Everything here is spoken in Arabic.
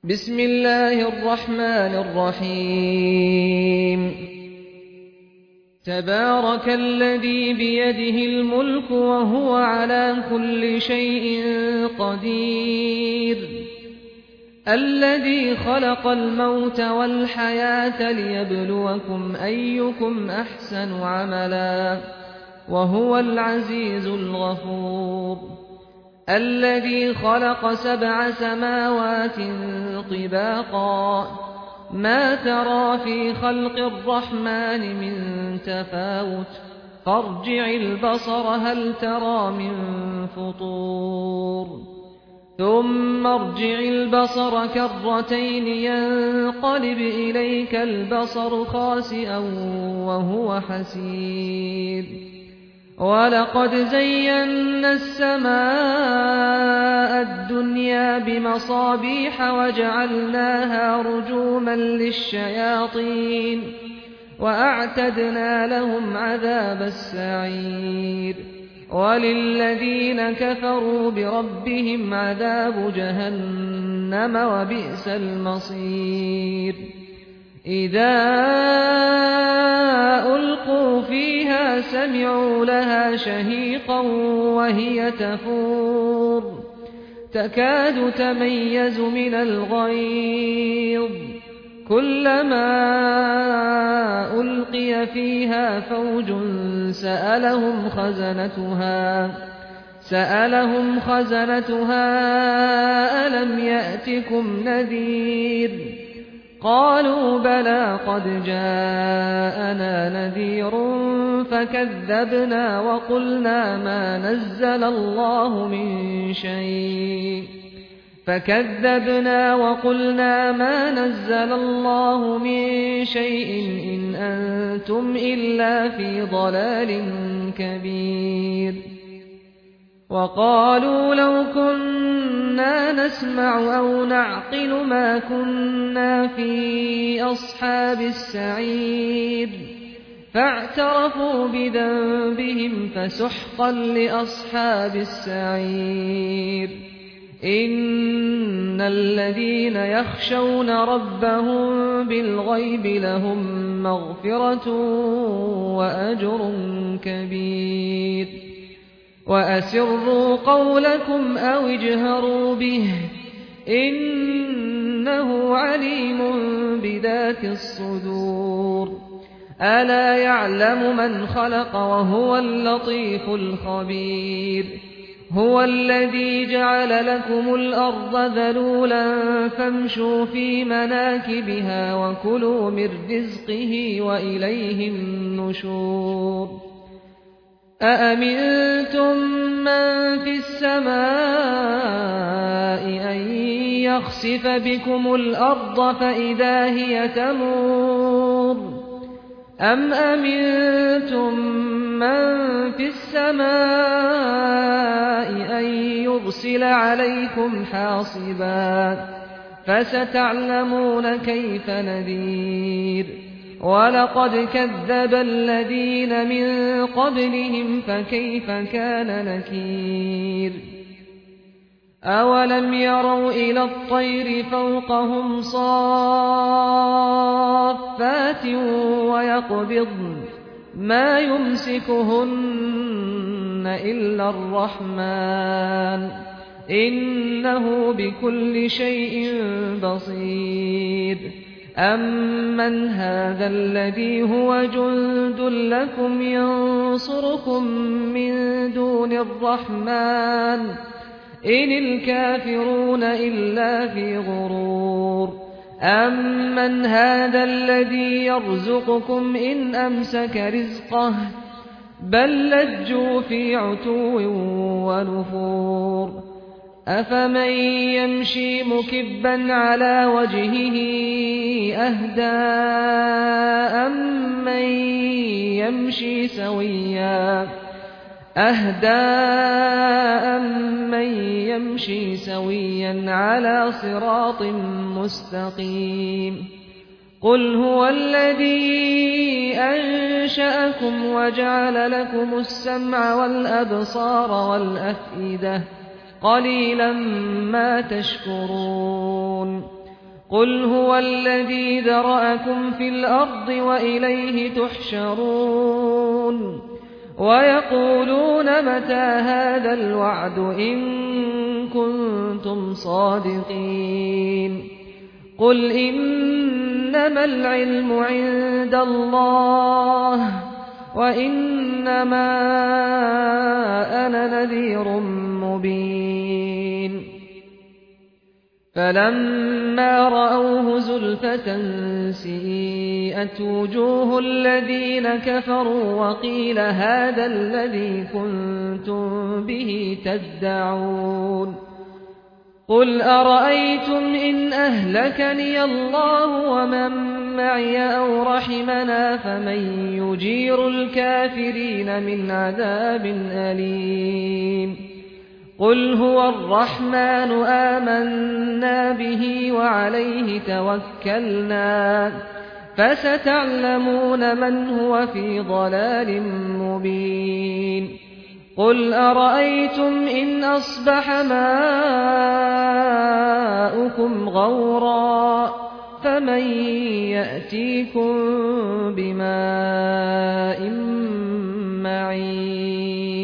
بسم الله الرحمن الرحيم تبارك الذي بيده الملك وهو على كل شيء قدير الذي خلق الموت والحياة ليبلوكم أيكم أحسن عملا وهو العزيز الغفور الذي خلق 7 سماوات طباقا ما ترى في خلق الرحمن من تفاوت فارجع البصر هل ترى من فطور ثم ارجع البصر كرتين ينقلب إليك البصر خاسئا وهو حسير ولقد زينا السماء الدنيا بمصابيح وجعلناها رجوما للشياطين وأعتدنا لهم عذاب السعير وللذين كفروا بربهم عذاب جهنم وبئس المصير إذا ألقوا فيها سمعوا لها شهيقا وهي تفور تكاد تميز من الغيظ كلما ألقي فيها فوج سألهم خزنتها ألم يأتكم نذير قالوا بلى قد جاءنا نذير فكذبنا وقلنا ما نزل الله من شيء إن أنتم إلا في ضلال كبير وقالوا لو كنا نسمع أو نعقل ما كنا في أصحاب السعير فاعترفوا بذنبهم فسحقا لأصحاب السعير إن الذين يخشون ربهم بالغيب لهم مغفرة وأجر كبير وأسروا قولكم أو اجهروا به إنه عليم بذات الصدور ألا يعلم من خلق وهو اللطيف الخبير هو الذي جعل لكم الأرض ذلولا فامشوا في مناكبها وكلوا من رزقه وإليه النشور أأمنتم من في السماء أن يخسف بكم الأرض فإذا هي تمور أم أمنتم من في السماء أن يرسل عليكم حاصبا فستعلمون كيف نذير ولقد كذب الذين من قبلهم فكيف كان نكير أولم يروا إلى الطير فوقهم صافات ويقبضن ما يمسكهن إلا الرحمن إنه بكل شيء بصير أمن هذا الذي هو جند لكم ينصركم من دون الرحمن إن الكافرون إلا في غرور أمن هذا الذي يرزقكم إن أمسك رزقه بل لجوا في عتو ونفور أفمن يمشي مكبا على وجهه أهدى أمن يمشي سويا على صراط مستقيم قل هو الذي أنشأكم وجعل لكم السمع والأبصار والأفئدة قليلا ما تشكرون قل هو الذي ذرأكم في الأرض وإليه تحشرون ويقولون متى هذا الوعد إن كنتم صادقين قل إنما العلم عند الله وإنما أنا نذير مبين فلما رأوه زلفة سيئت وجوه الذين كفروا وقيل هذا الذي كنتم به تدعون قل أرأيتم إن أهلكني الله ومن معي أو رحمنا فمن يجير الكافرين من عذاب أليم قل هو الرحمن آمنا به وعليه توكلنا فستعلمون من هو في ضلال مبين قل أرأيتم إن أصبح ماؤكم غورا فمن يأتيكم بماء معين